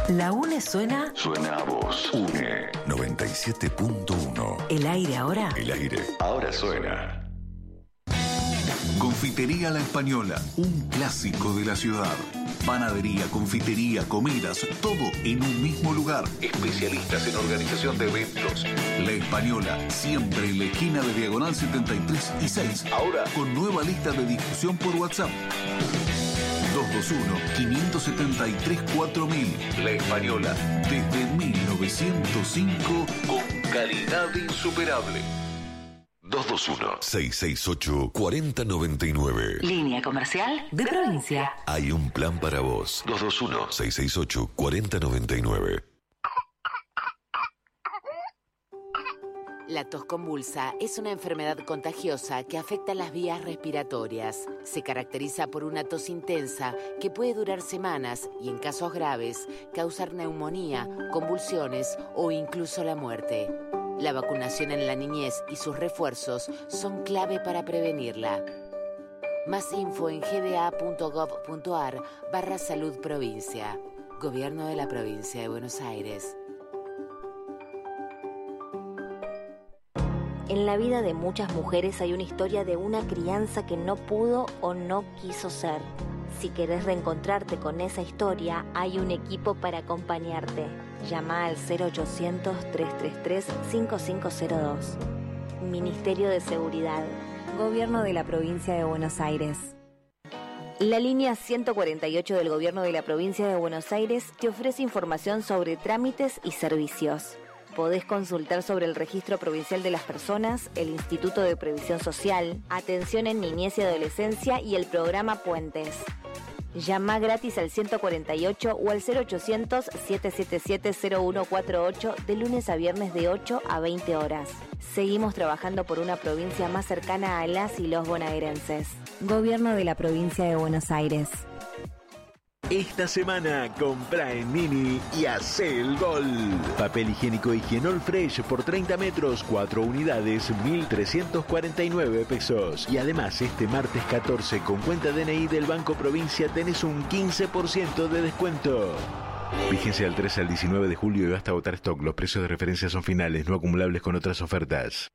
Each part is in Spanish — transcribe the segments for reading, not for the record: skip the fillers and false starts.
La UNE suena... Suena a vos. UNE 97.1. El aire ahora. El aire ahora suena. Confitería La Española, un clásico de la ciudad. Panadería, confitería, comidas, todo en un mismo lugar. Especialistas en organización de eventos. La Española, siempre en la esquina de Diagonal 73 y 6. Ahora con nueva lista de difusión por WhatsApp. 221-573-4000. La Española, desde 1905, con calidad insuperable. 221-668-4099. Línea comercial de provincia. Hay un plan para vos. 221-668-4099. La tos convulsa es una enfermedad contagiosa que afecta las vías respiratorias. Se caracteriza por una tos intensa que puede durar semanas y, en casos graves, causar neumonía, convulsiones o incluso la muerte. La vacunación en la niñez y sus refuerzos son clave para prevenirla. Más info en gba.gov.ar/salud provincia. Gobierno de la Provincia de Buenos Aires. En la vida de muchas mujeres hay una historia de una crianza que no pudo o no quiso ser. Si querés reencontrarte con esa historia, hay un equipo para acompañarte. Llama al 0800-333-5502. Ministerio de Seguridad. Gobierno de la Provincia de Buenos Aires. La línea 148 del Gobierno de la Provincia de Buenos Aires te ofrece información sobre trámites y servicios. Podés consultar sobre el Registro Provincial de las Personas, el Instituto de Previsión Social, Atención en Niñez y Adolescencia y el programa Puentes. Llama gratis al 148 o al 0800-777-0148 de lunes a viernes de 8 a 20 horas. Seguimos trabajando por una provincia más cercana a las y los bonaerenses. Gobierno de la Provincia de Buenos Aires. Esta semana compra en Mini y hace el gol. Papel higiénico Higienol Fresh por 30 metros, 4 unidades, 1.349 pesos. Y además este martes 14 con cuenta DNI del Banco Provincia tenés un 15% de descuento. Vigencia del 3 al 19 de julio y basta agotar stock. Los precios de referencia son finales, no acumulables con otras ofertas.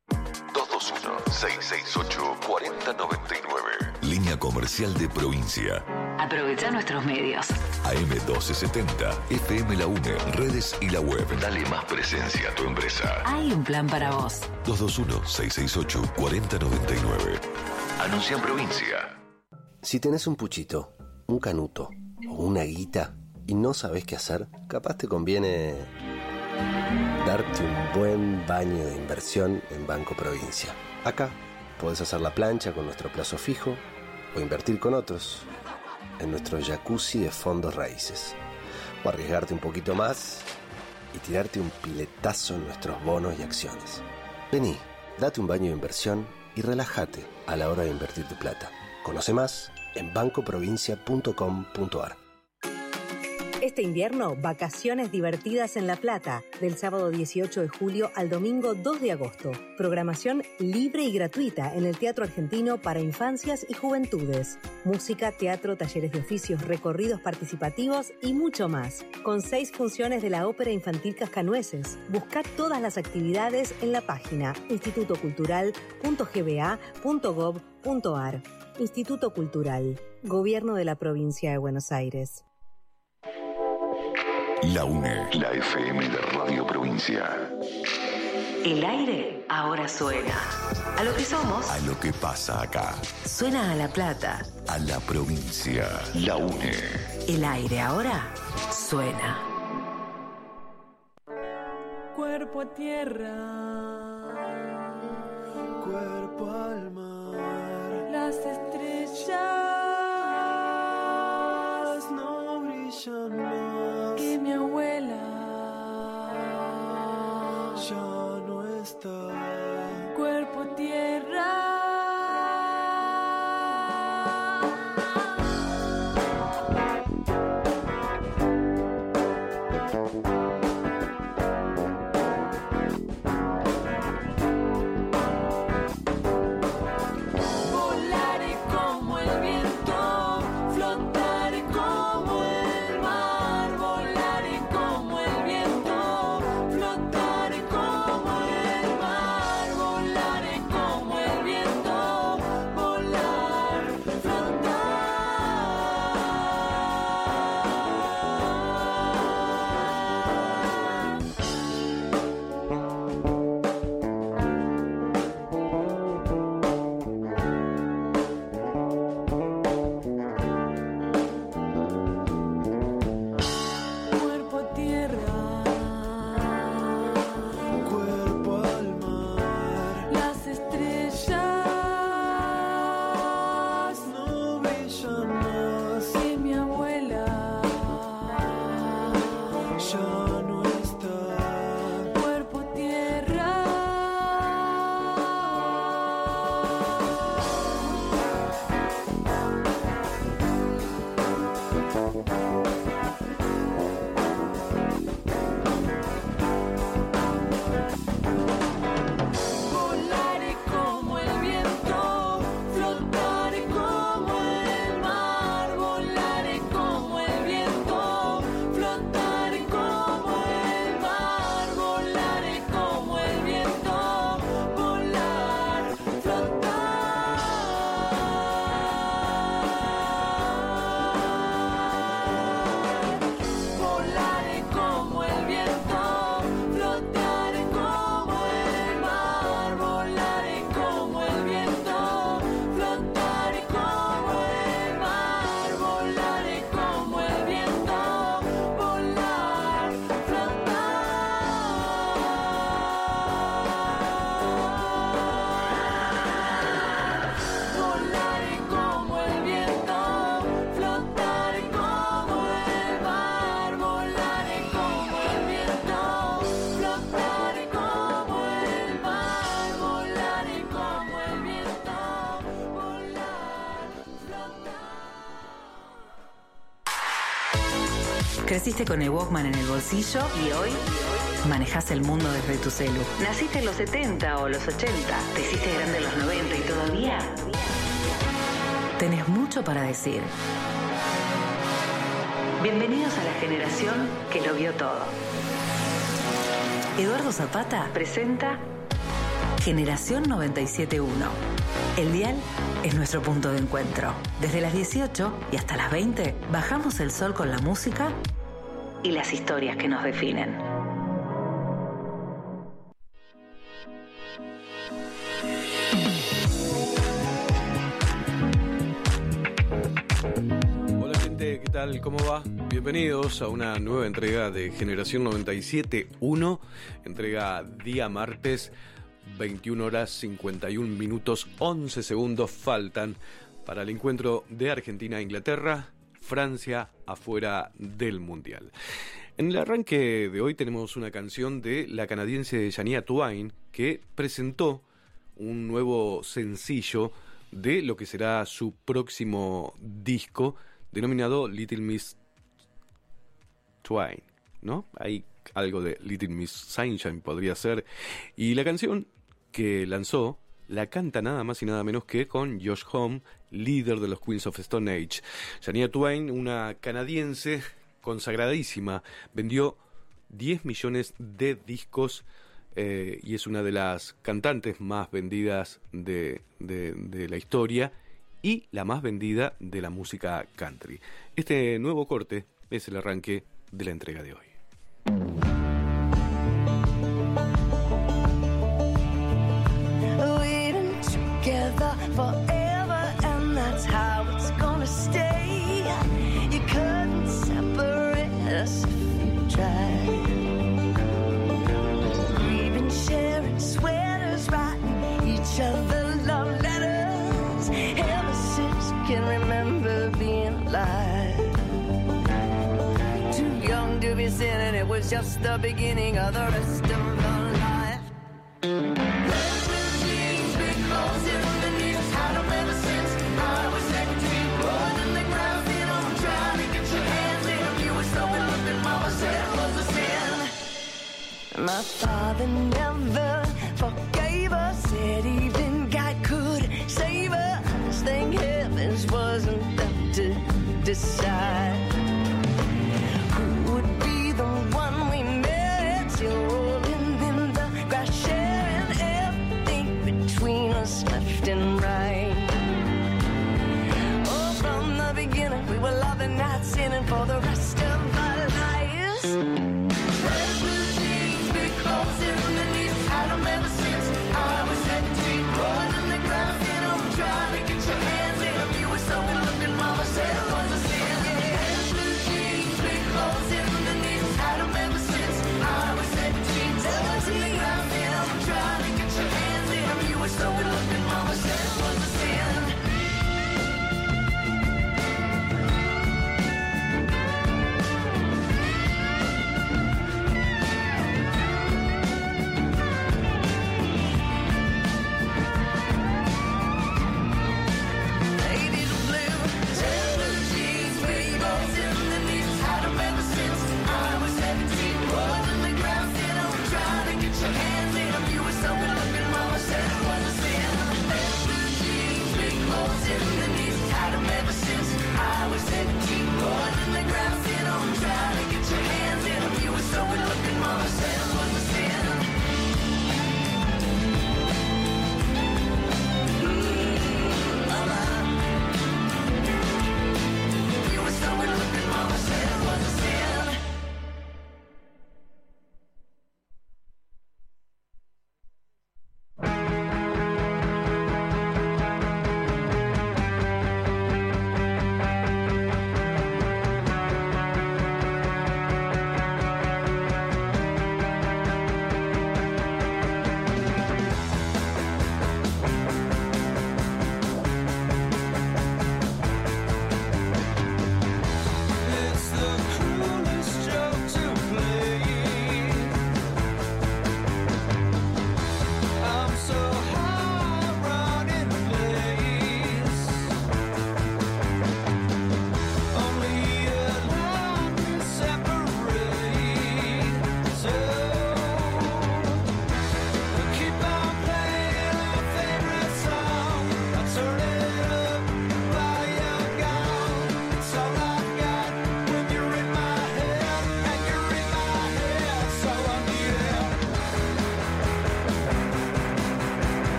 221-668-4099. Línea comercial de provincia. Aprovecha nuestros medios. AM1270, FM La UNE, redes y la web. Dale más presencia a tu empresa. Hay un plan para vos. 221-668-4099. Anuncia en provincia. Si tenés un puchito, un canuto o una guita y no sabés qué hacer, capaz te conviene darte un buen baño de inversión en Banco Provincia. Acá podés hacer la plancha con nuestro plazo fijo o invertir con otros en nuestro jacuzzi de fondos raíces, o arriesgarte un poquito más y tirarte un piletazo en nuestros bonos y acciones. Vení, date un baño de inversión y relájate a la hora de invertir tu plata. Conoce más en bancoprovincia.com.ar. Este invierno, vacaciones divertidas en La Plata, del sábado 18 de julio al domingo 2 de agosto. Programación libre y gratuita en el Teatro Argentino para infancias y juventudes. Música, teatro, talleres de oficios, recorridos participativos y mucho más. Con 6 funciones de la Ópera Infantil Cascanueces. Buscá todas las actividades en la página institutocultural.gba.gov.ar. Instituto Cultural, Gobierno de la Provincia de Buenos Aires. La UNE, la FM de Radio Provincia. El aire ahora suena. A lo que somos. A lo que pasa acá. Suena a La Plata. A la provincia. La UNE. El aire ahora suena. Cuerpo a tierra, cuerpo al mar. Las estrellas no brillan más. Que mi abuela ya no está. Cuerpo a tierra. Volaré como Creciste con el Walkman en el bolsillo y hoy manejás el mundo desde tu celu. Naciste en los 70 o los 80, te hiciste grande en los 90 y todavía tenés mucho para decir. Bienvenidos a la generación que lo vio todo. Eduardo Zapata presenta Generación 97.1. El dial es nuestro punto de encuentro. Desde las 18 y hasta las 20 bajamos el sol con la música y las historias que nos definen. Hola gente, ¿qué tal? ¿Cómo va? Bienvenidos a una nueva entrega de Generación 97.1, entrega día martes, 21 horas 51 minutos 11 segundos faltan para el encuentro de Argentina-Inglaterra, Francia afuera del Mundial. En el arranque de hoy tenemos una canción de la canadiense Shania Twain que presentó un nuevo sencillo de lo que será su próximo disco denominado Little Miss Twain, ¿no? Hay algo de Little Miss Sunshine podría ser. Y la canción que lanzó la canta nada más y nada menos que con Josh Homme, líder de los Queens of Stone Age. Shania Twain, una canadiense consagradísima, vendió 10 millones de discos y es una de las cantantes más vendidas de la historia y la más vendida de la música country. Este nuevo corte es el arranque de la entrega de hoy. Forever, and that's how it's gonna stay. You couldn't separate us if you tried. We've been sharing sweaters, writing each other love letters ever since you can remember being alive. Too young to be sinning, it was just the beginning of the rest of our life. My father never forgave us, said even God could save us. Thank heavens wasn't left to decide who would be the one we met. Rolling in the grass, sharing everything between us, left and right. Oh, from the beginning we were loving, not sinning for the rest of our lives.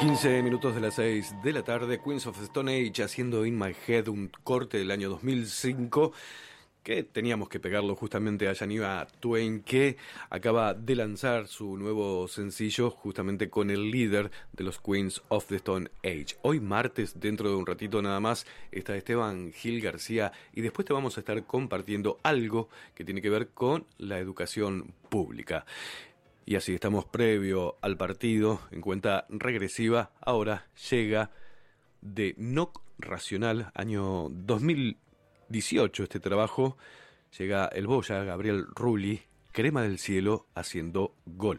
15 minutos de las 6 de la tarde, Queens of Stone Age haciendo In My Head, un corte del año 2005 que teníamos que pegarlo justamente a Shania Twain, que acaba de lanzar su nuevo sencillo justamente con el líder de los Queens of the Stone Age. Hoy martes, dentro de un ratito nada más, está Esteban Gil García y después te vamos a estar compartiendo algo que tiene que ver con la educación pública. Y así estamos previo al partido, en cuenta regresiva. Ahora llega de Knock Racional, año 2018 este trabajo. Llega el Boya, Gabriel Rulli, Crema del Cielo, haciendo gol.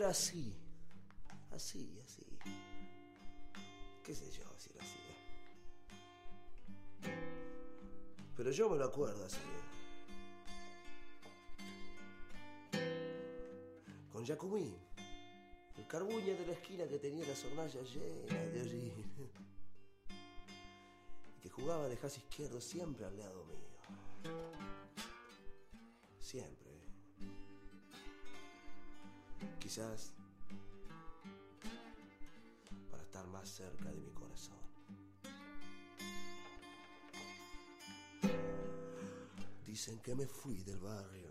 era así. Así. Qué sé yo si era así. Pero yo me lo acuerdo así. Con Jacumí, el carbuña de la esquina que tenía las hornallas llenas de hollín. Y que jugaba de jazz izquierdo siempre al lado mío. Siempre. Quizás para estar más cerca de mi corazón. Dicen que me fui del barrio.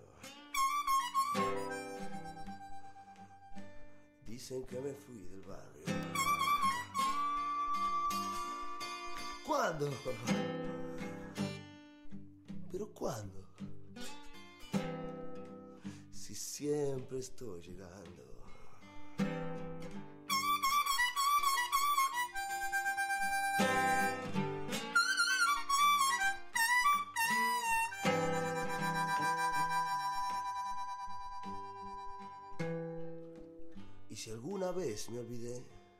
Dicen que me fui del barrio. ¿Cuándo? ¿Pero cuándo? Si siempre estoy llegando. Y si alguna vez me olvidé,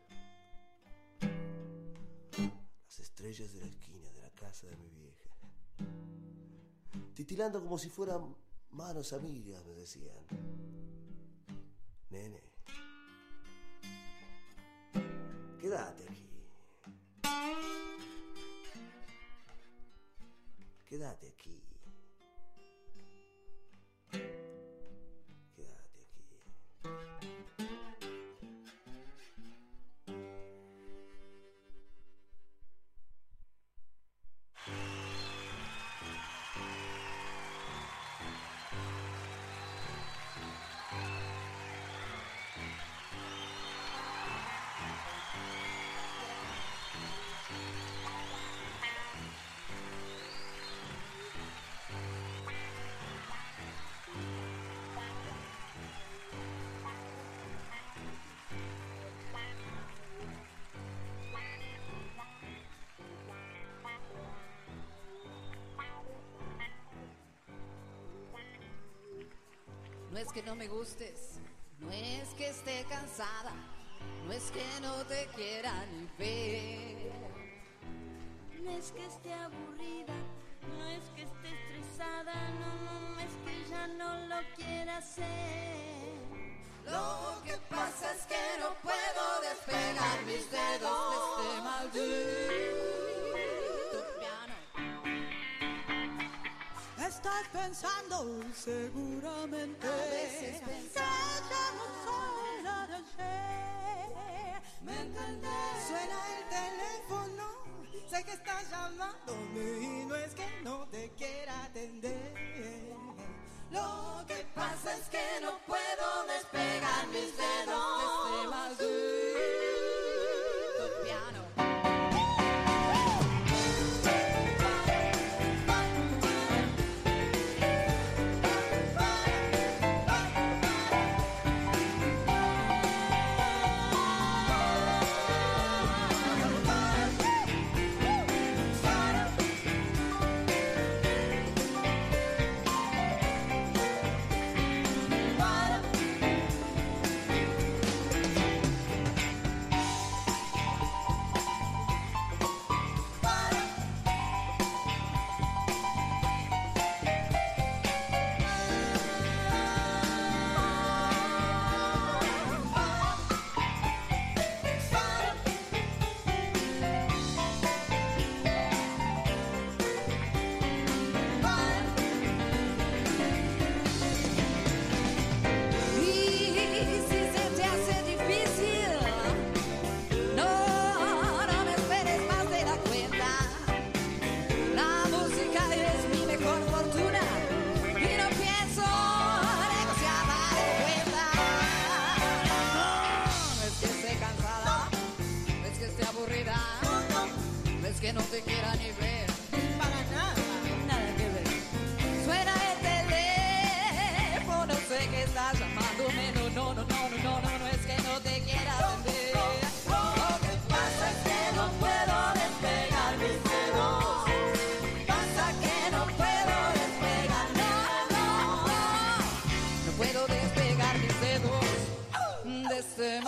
las estrellas de la esquina de la casa de mi vieja, titilando como si fueran manos amigas, me decían: nene, quédate aquí. Quédate aquí. Quédate aquí. No es que no me gustes, no es que esté cansada, no es que no te quiera ni ver. No es que esté aburrida, no es que esté estresada, no es que ya no lo quiera hacer. Lo que pasa es que no puedo despegar mis dedos de este maldito piano. Estás pensando seguramente a veces pensando sola de ayer. ¿Me entendés? Suena el teléfono, sé que estás llamándome y no es que no te quiera atender. Lo que pasa es que no puedo despegar mis dedos de este maldito piano.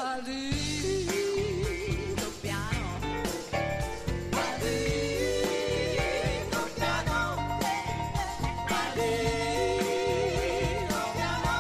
Maldito piano, maldito piano, maldito piano.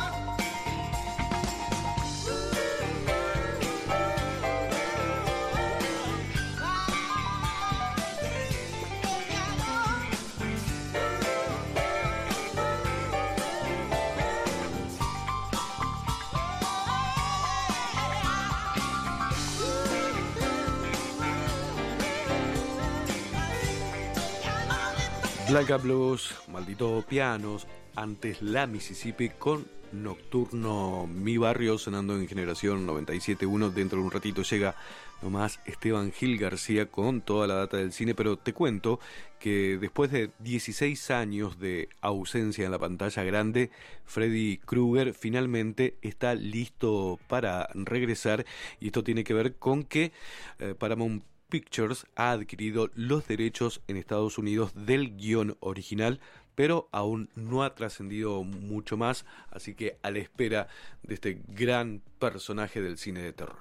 Blanca Blues, Maldito Pianos, antes La Mississippi con Nocturno Mi Barrio sonando en Generación 97.1. Dentro de un ratito llega nomás Esteban Gil García con toda la data del cine, pero te cuento que después de 16 años de ausencia en la pantalla grande, Freddy Krueger finalmente está listo para regresar, y esto tiene que ver con que Paramount Pictures ha adquirido los derechos en Estados Unidos del guión original, pero aún no ha trascendido mucho más, así que a la espera de este gran personaje del cine de terror.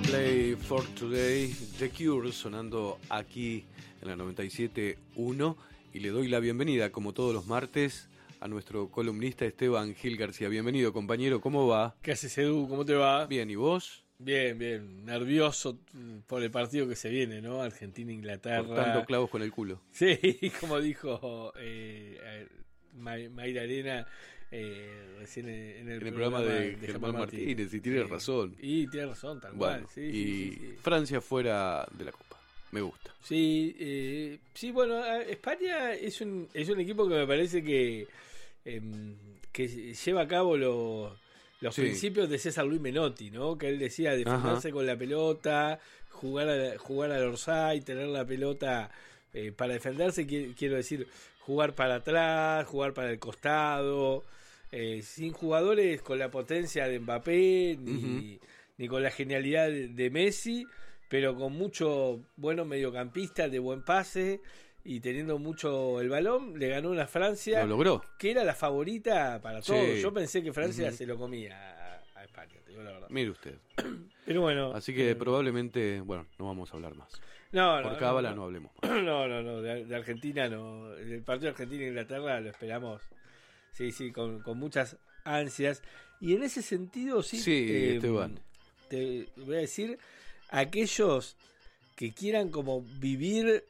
Play for Today, The Cure, sonando aquí en la 97.1, y le doy la bienvenida, como todos los martes, a nuestro columnista Esteban Gil García. Bienvenido, compañero, ¿cómo va? ¿Qué haces, Edu? ¿Cómo te va? Bien, ¿y vos? Bien, bien. Nervioso por el partido que se viene, ¿no? Argentina-Inglaterra. Cortando clavos con el culo. Sí, como dijo Mayra Arena recién en el programa de Germán Martínez, y tiene razón. Y tiene razón, tal cual. Sí, y sí. Francia fuera de la Copa. Me gusta. Sí, sí, bueno, España es un equipo que me parece que lleva a cabo los principios de César Luis Menotti, ¿no? Que él decía defenderse con la pelota, jugar al orsay, tener la pelota para defenderse, quiero decir, jugar para atrás, jugar para el costado, sin jugadores con la potencia de Mbappé ni con la genialidad de Messi, pero con mucho buenos mediocampistas de buen pase y teniendo mucho el balón. Le ganó una Francia, lo logró, que era la favorita para todos. Yo pensé que Francia se lo comía a España, te digo la verdad. Mire usted. Pero bueno, así que probablemente, bueno, no vamos a hablar más. Por cábala no hablemos más. No, de Argentina no. El partido de Argentina-Inglaterra lo esperamos, sí, con muchas ansias. Y en ese sentido, Esteban, te voy a decir, aquellos que quieran como vivir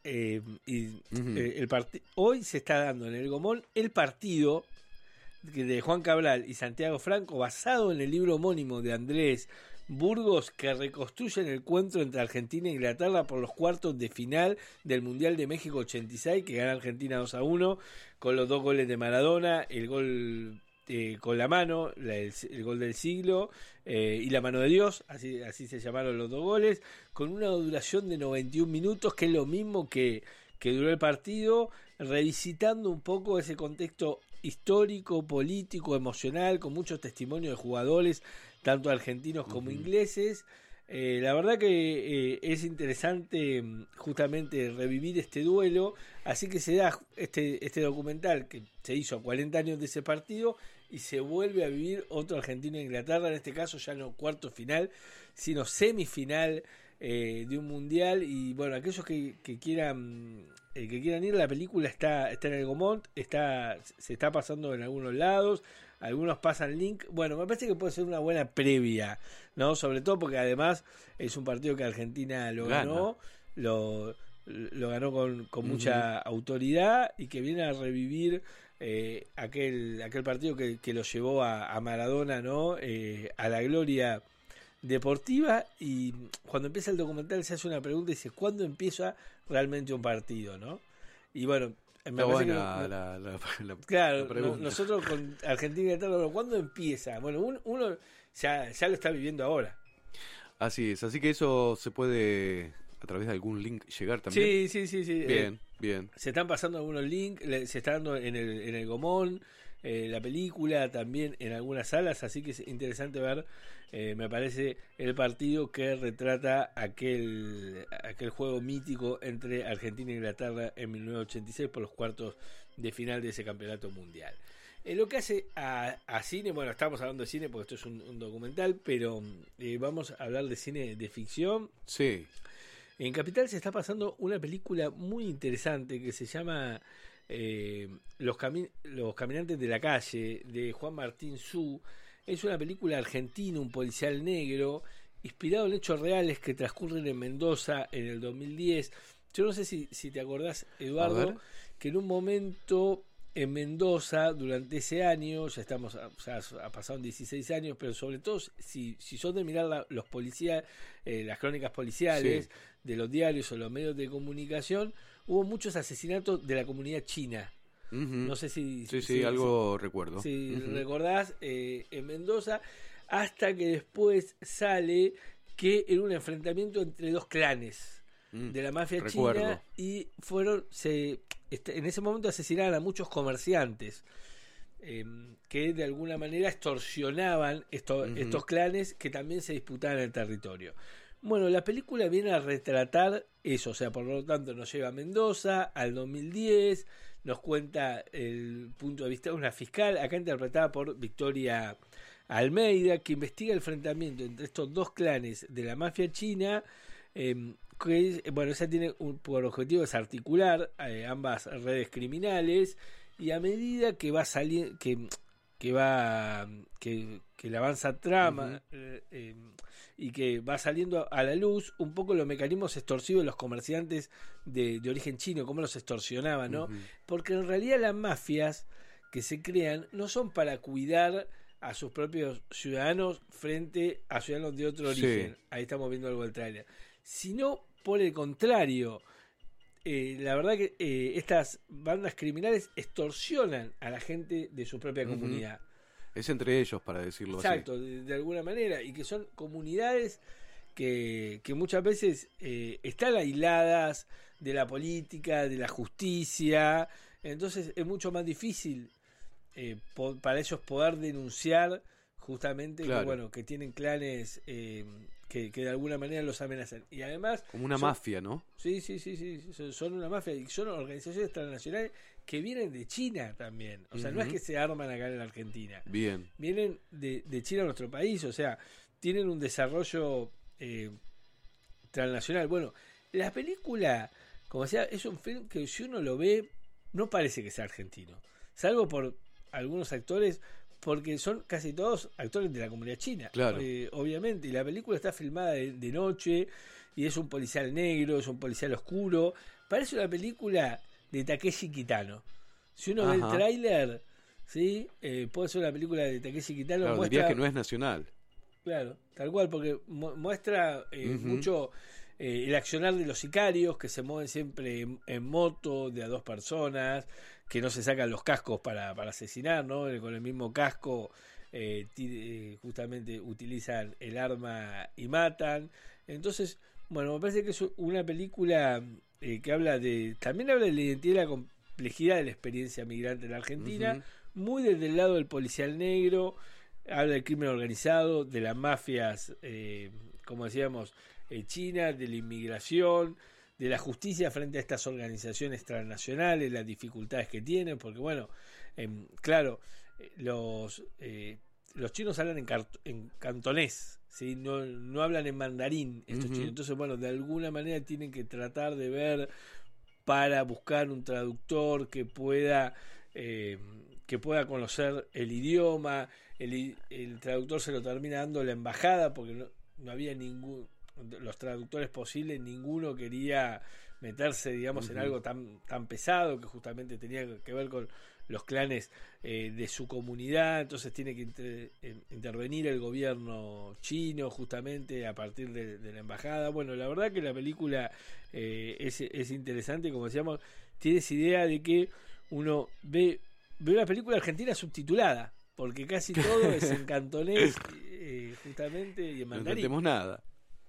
el partido. Hoy se está dando en el Gomón el partido de Juan Cabral y Santiago Franco, basado en el libro homónimo de Andrés Burgos, que reconstruyen el encuentro entre Argentina e Inglaterra por los cuartos de final del Mundial de México 86, que gana Argentina 2-1, con los 2 goles de Maradona, el gol con la mano, el gol del siglo, y la mano de Dios, así se llamaron los 2 goles, con una duración de 91 minutos, que es lo mismo que duró el partido, revisitando un poco ese contexto histórico, político, emocional, con muchos testimonios de jugadores, tanto argentinos como ingleses. La verdad que es interesante justamente revivir este duelo, así que se da este documental que se hizo a 40 años de ese partido y se vuelve a vivir otro Argentina-Inglaterra, en este caso ya no cuarto final, sino semifinal de un mundial. Y bueno, aquellos que quieran ir, la película está en el Gomont, se está pasando en algunos lados, algunos pasan link. Bueno, me parece que puede ser una buena previa, ¿no? Sobre todo porque además es un partido que Argentina lo ganó, lo ganó con mucha autoridad, y que viene a revivir aquel partido que lo llevó a Maradona, ¿no? A la gloria deportiva. Y cuando empieza el documental se hace una pregunta y dice: ¿cuándo empieza realmente un partido, no? Y bueno, me parece claro, nosotros con Argentina y Inglaterra, ¿cuándo empieza? Bueno, uno ya lo está viviendo ahora. Así es, así que eso se puede a través de algún link llegar también. Sí. Bien. Se están pasando algunos links, se está dando en el Gomón, la película también en algunas salas, así que es interesante ver, me parece, el partido que retrata aquel juego mítico entre Argentina e Inglaterra en 1986 por los cuartos de final de ese campeonato mundial. Lo que hace a cine, bueno, estamos hablando de cine porque esto es un documental, pero vamos a hablar de cine de ficción. Sí. En Capital se está pasando una película muy interesante que se llama Los Caminantes de la Calle, de Juan Martín Su. Es una película argentina, un policial negro, inspirado en hechos reales que transcurren en Mendoza en el 2010. Yo no sé si te acordás, Eduardo, que en un momento en Mendoza, durante ese año, ya ha pasado 16 años, pero sobre todo si son de mirar los policías, las crónicas policiales de los diarios o los medios de comunicación, hubo muchos asesinatos de la comunidad china. No sé si algo recuerdo. Si recordás, en Mendoza, hasta que después sale que era un enfrentamiento entre 2 clanes de la mafia china, y en ese momento asesinaban a muchos comerciantes que de alguna manera extorsionaban estos clanes que también se disputaban el territorio. Bueno, la película viene a retratar eso, o sea, por lo tanto nos lleva a Mendoza, al 2010, nos cuenta el punto de vista de una fiscal, acá interpretada por Victoria Almeida, que investiga el enfrentamiento entre estos dos clanes de la mafia china, esa tiene por objetivo desarticular ambas redes criminales, y a medida que va saliendo, que la avanza trama y que va saliendo a la luz un poco los mecanismos extorsivos de los comerciantes de origen chino, cómo los extorsionaban, ¿no? Porque en realidad las mafias que se crean no son para cuidar a sus propios ciudadanos frente a ciudadanos de otro origen. Ahí estamos viendo algo del tráiler. Sino por el contrario, la verdad que estas bandas criminales extorsionan a la gente de su propia comunidad. Es entre ellos, para decirlo Exacto, así. de alguna manera, y que son comunidades que muchas veces están aisladas de la política, de la justicia. Entonces es mucho más difícil para ellos poder denunciar justamente que tienen clanes que de alguna manera los amenazan. Y además como una mafia, ¿no? Sí, son una mafia, y son organizaciones transnacionales que vienen de China también. O sea, no es que se arman acá en la Argentina. Bien. Vienen de China a nuestro país, o sea, tienen un desarrollo transnacional. Bueno, la película, como decía, es un film que si uno lo ve, no parece que sea argentino. Salvo por algunos actores, porque son casi todos actores de la comunidad china. Claro. Obviamente, y la película está filmada de noche, y es un policial negro, es un policial oscuro. Parece una película de Takeshi Kitano. Si uno ve el tráiler, ¿sí? Puede ser una película de Takeshi Kitano. Claro, diría que no es nacional. Claro, tal cual, porque muestra mucho el accionar de los sicarios, que se mueven siempre en moto de a dos personas, que no se sacan los cascos para asesinar, ¿no? Con el mismo casco justamente utilizan el arma y matan. Entonces, bueno, me parece que es una película que también habla de la identidad y la complejidad de la experiencia migrante en la Argentina, muy desde el lado del policial negro. Habla del crimen organizado, de las mafias, como decíamos, China, de la inmigración, de la justicia frente a estas organizaciones transnacionales, las dificultades que tienen, porque bueno, claro, los chinos hablan en cantonés, ¿sí? No hablan en mandarín estos chinos. Entonces, bueno, de alguna manera tienen que tratar de ver para buscar un traductor que pueda conocer el idioma. El traductor se lo termina dando la embajada, porque no había los traductores posibles, ninguno quería meterse, digamos, en algo tan pesado, que justamente tenía que ver con los clanes de su comunidad. Entonces tiene que intervenir el gobierno chino justamente a partir de la embajada. Bueno, la verdad que la película es interesante, como decíamos, tiene esa idea de que uno ve una película argentina subtitulada, porque casi todo es en cantonés justamente, y en mandarín. No entendemos nada.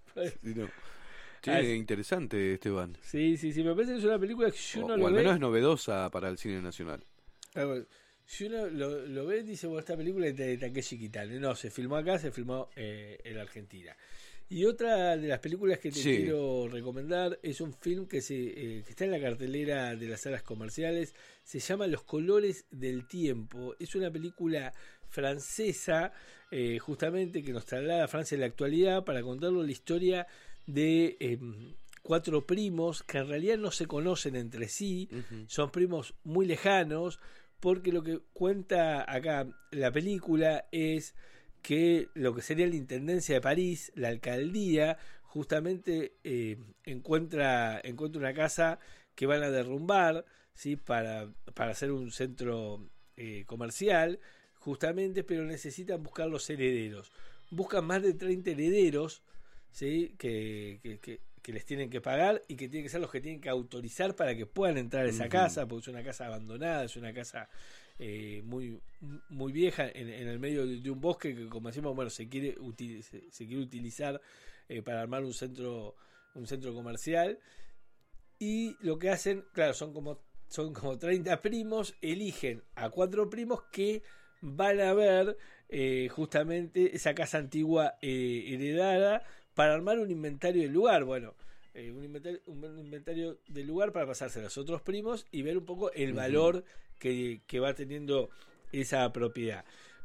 Interesante, Esteban. Sí, me parece que es una película que si uno o al menos es novedosa para el cine nacional. Si uno lo ve, dice, bueno, esta película es de Takeshi Kitano. No, se filmó acá, se filmó en Argentina. Y otra de las películas que te quiero recomendar es un film que está en la cartelera de las salas comerciales. Se llama Los colores del tiempo. Es una película francesa, justamente, que nos traslada a Francia en la actualidad para contarnos la historia de 4 primos que en realidad no se conocen entre sí. Son primos muy lejanos, porque lo que cuenta acá la película es que lo que sería la Intendencia de París, la alcaldía, justamente encuentra una casa que van a derrumbar, ¿sí? para hacer un centro comercial, justamente, pero necesitan buscar los herederos. Buscan más de 30 herederos, ¿sí? que les tienen que pagar, y que tienen que ser los que tienen que autorizar para que puedan entrar a esa casa, porque es una casa abandonada, es una casa muy muy vieja en el medio de un bosque que, como decimos, bueno, se quiere utilizar para armar un centro comercial. Y lo que hacen, claro, son como 30 primos, eligen a 4 primos que van a ver justamente esa casa antigua heredada, para armar un inventario del lugar. Bueno, un inventario del lugar para pasarse a los otros primos y ver un poco el valor que va teniendo esa propiedad.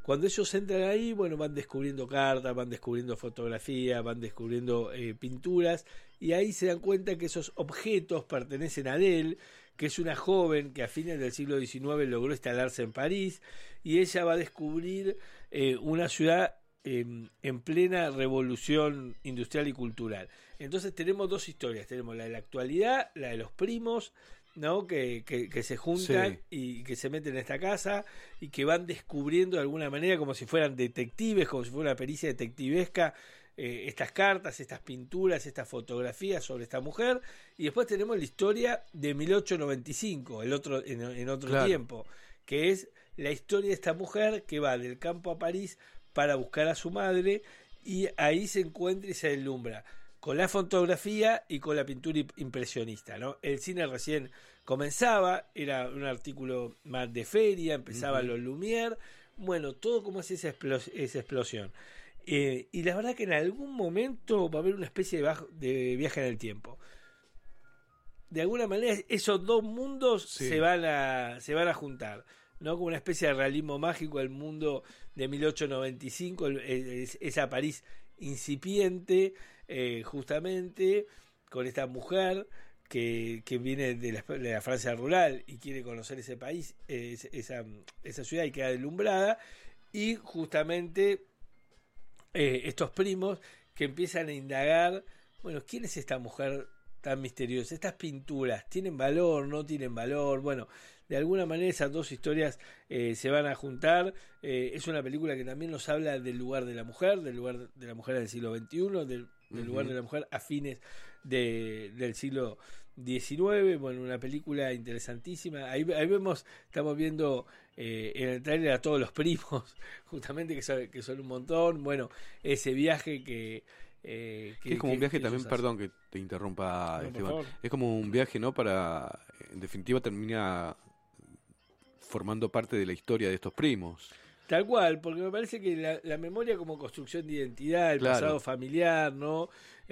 Cuando ellos entran ahí, bueno, van descubriendo cartas, van descubriendo fotografías, van descubriendo pinturas, y ahí se dan cuenta que esos objetos pertenecen a Adele, que es una joven que a fines del siglo XIX logró instalarse en París, y ella va a descubrir una ciudad en plena revolución industrial y cultural. Entonces tenemos dos historias, tenemos la de la actualidad, la de los primos, ¿no? Que se juntan y que se meten en esta casa y que van descubriendo de alguna manera como si fueran detectives, como si fuera una pericia detectivesca, estas cartas, estas pinturas, estas fotografías sobre esta mujer. Y después tenemos la historia de 1895, en otro tiempo, que es la historia de esta mujer que va del campo a París para buscar a su madre, y ahí se encuentra y se deslumbra con la fotografía y con la pintura impresionista, ¿no? El cine recién comenzaba, era un artículo más de feria, empezaban los Lumière, bueno, todo como es esa explosión. Y la verdad que en algún momento va a haber una especie de viaje en el tiempo. De alguna manera esos dos mundos se van a juntar, ¿no? Como una especie de realismo mágico, el mundo de 1895, esa París incipiente, justamente con esta mujer que viene de la Francia rural y quiere conocer ese país, esa ciudad, y queda deslumbrada, y justamente estos primos que empiezan a indagar, bueno, ¿quién es esta mujer tan misteriosa? Estas pinturas, ¿tienen valor? ¿No tienen valor? Bueno, de alguna manera esas dos historias se van a juntar. Es una película que también nos habla del lugar de la mujer, del lugar de la mujer del siglo XXI, del lugar de la mujer a fines del siglo XIX. Bueno, una película interesantísima. Ahí estamos viendo en el trailer a todos los primos, justamente, que son un montón. Bueno, ese viaje que es como un viaje también, perdón que te interrumpa, no, Esteban, es como un viaje, ¿no? Para, en definitiva, termina formando parte de la historia de estos primos. Tal cual, porque me parece que la memoria como construcción de identidad, el pasado familiar, ¿no?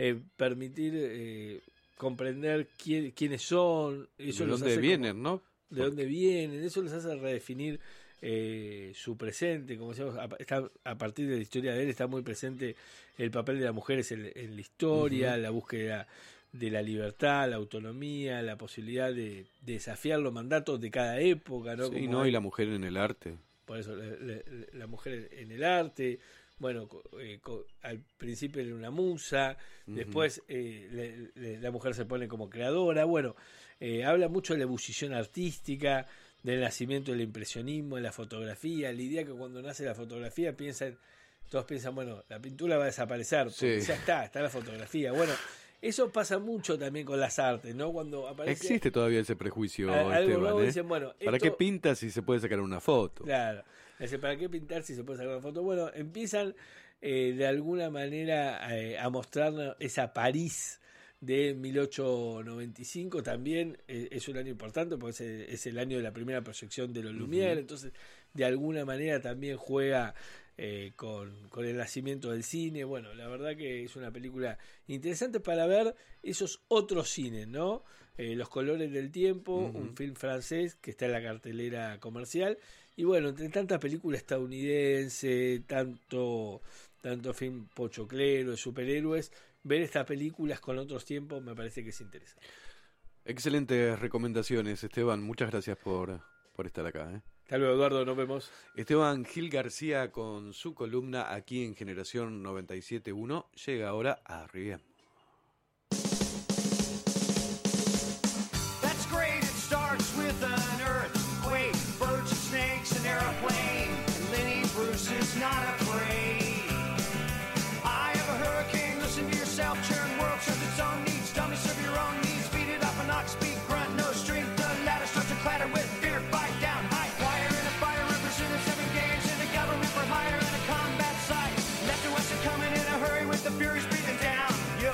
Permitir comprender quiénes son, eso de dónde vienen, ¿no? De dónde vienen, eso les hace redefinir su presente, como decíamos, a partir de la historia de él está muy presente el papel de las mujeres en la historia, la búsqueda de la libertad, la autonomía, la posibilidad de desafiar los mandatos de cada época, ¿no? Sí, y la mujer en el arte. Por eso la mujer en el arte, bueno, al principio era una musa, después la mujer se pone como creadora, bueno, habla mucho de la ebullición artística, del nacimiento del impresionismo, de la fotografía, la idea que cuando nace la fotografía todos piensan, bueno, la pintura va a desaparecer, porque ya está la fotografía, bueno. Eso pasa mucho también con las artes, ¿no? Cuando aparece... Existe todavía ese prejuicio, Esteban, dicen, bueno, ¿para qué pintas si se puede sacar una foto? Claro, ¿para qué pintar si se puede sacar una foto? Bueno, empiezan de alguna manera a mostrarnos esa París de 1895, también es un año importante porque es el año de la primera proyección de los Lumière, entonces de alguna manera también juega con el nacimiento del cine. Bueno, la verdad que es una película interesante para ver esos otros cines, ¿no? Los colores del tiempo, un film francés que está en la cartelera comercial, y bueno, entre tanta película estadounidense, tanto film pochoclero, de superhéroes, ver estas películas con otros tiempos me parece que es interesante. Excelentes recomendaciones, Esteban, muchas gracias por estar acá, Hasta luego, Eduardo, nos vemos. Esteban Gil García con su columna aquí en Generación 97.1 llega ahora a Arriba. That's great, it starts with an earthquake, birds and snakes, an airplane, and Lenny Bruce is not afraid. I have a hurricane, listen to yourself, churn world serves its own needs, dummy serve your own needs, beat it up and not speak, grunt, no strength, the ladder starts to clatter with fear, fight down, high wire in a fire, represented 7 games in the government for hire in a combat site, left and west are coming in a hurry with the furies breathing down your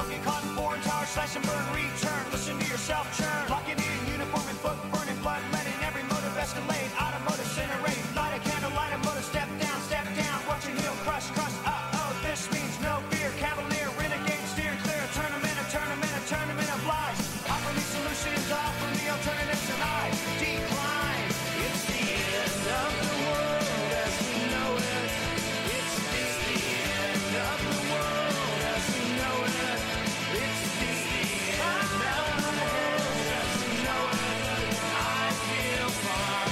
get caught in foreign tower, slash and burn, return. Listen to yourself churn. Locking in uniform and book, burning blood, letting every motive escalate. Automotive incinerate, light a candle, light a motor, step down, watch your heel crush, crush. This means no fear, cavalier, renegade, steer clear. A tournament of lies. Offer me solutions, offer me alternatives, and I decline. It's the end of the world as we know it. It's the end of the world as we know it. It's the end of the world as we know it. I feel fine.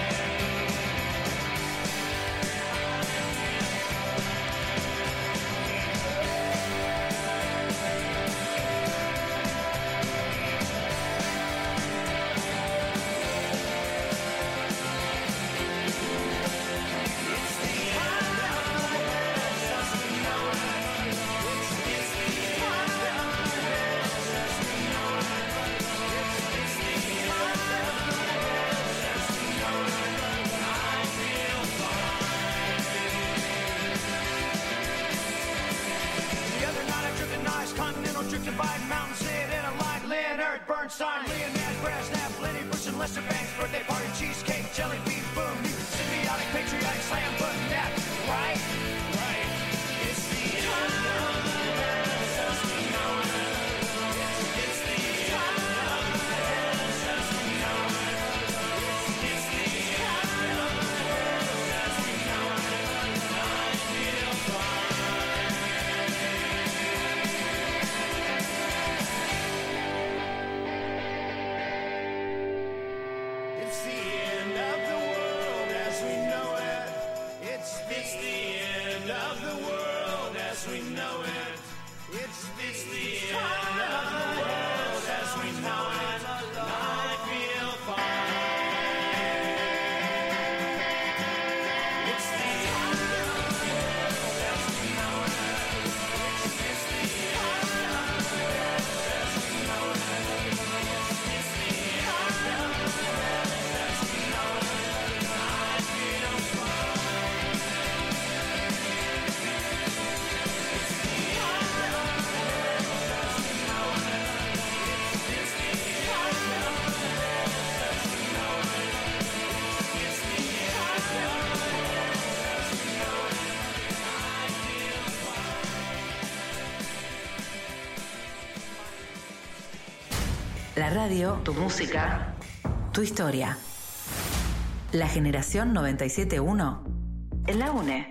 Drifted by mountain, sit in a line. Leonard Bernstein, Leonard Brezhnev, Lenny Bruce and Lester Banks, birthday party, cheesecake, jelly bean, boom, symbiotic, patriotic, slam, button, that, right? Right. It's the end of the world as we know it. It's the end of the world as we know it. It's the end of the world as we know it. I feel fine. It's the end of the world as we know it. It's the end of the world as we know it. It's the end of the world as we know it. I feel fine. It's the end of the world as we know it. It's the end of the world as we know it. It's the end of the world as we know it. I feel fine. It's the end of the world as we know it. It's the end of the world as we know it. It's the end of the world as we know it. I feel fine. La radio, tu música, tu historia. La generación 971 en la UNE.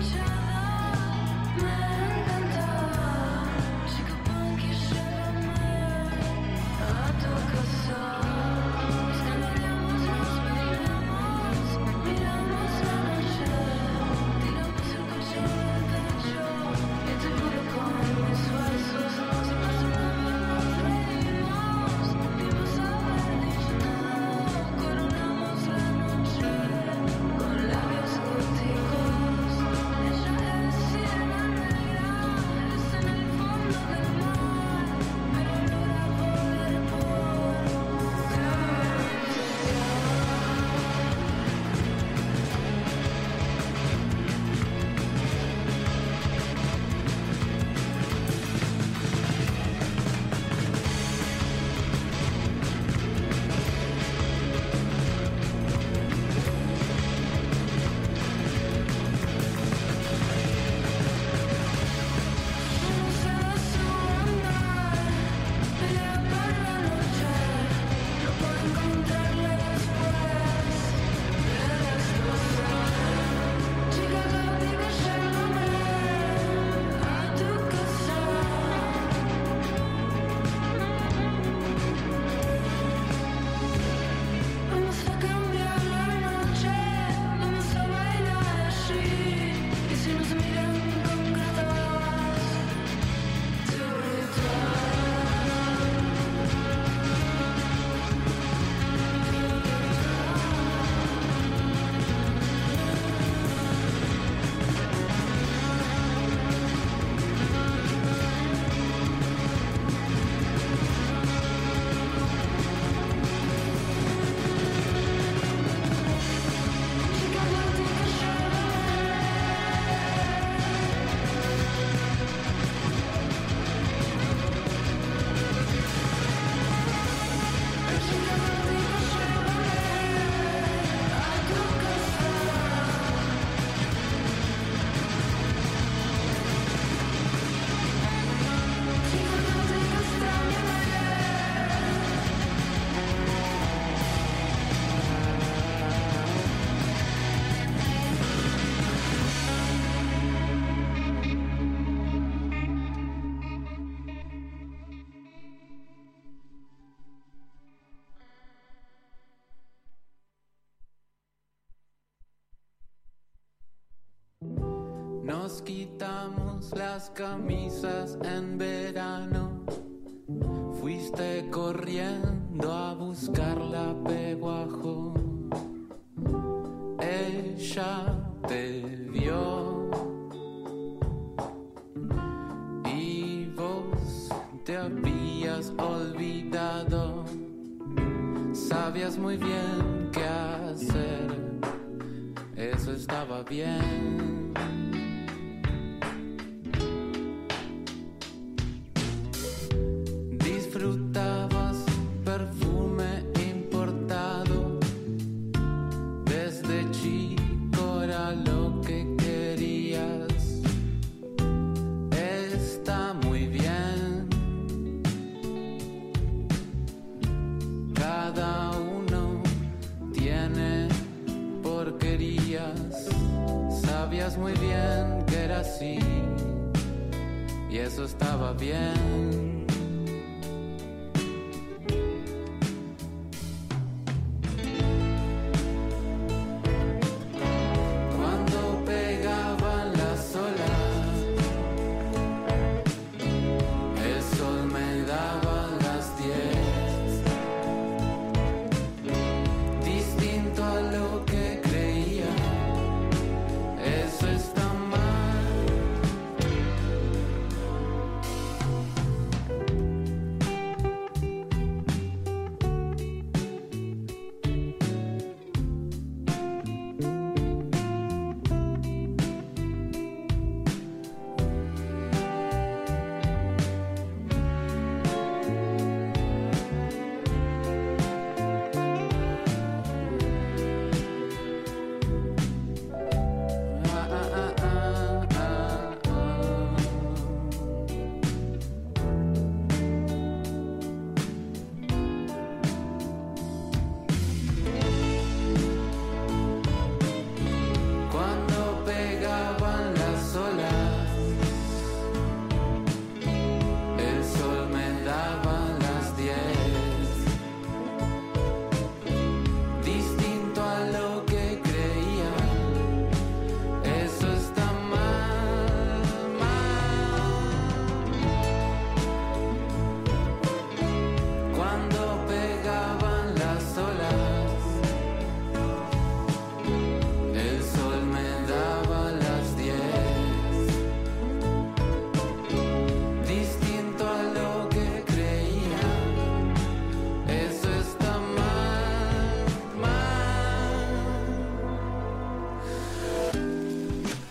Me encantó, chico punk y Nos quitamos las camisas en verano. Fuiste corriendo a buscarla peguajo. Ella te vio y vos te habías olvidado. Sabías muy bien qué hacer. Eso estaba bien. Disfrutabas perfume importado. Desde chico era lo que querías. Está muy bien. Cada uno tiene porquerías. Sabías muy bien que era así. Y eso estaba bien.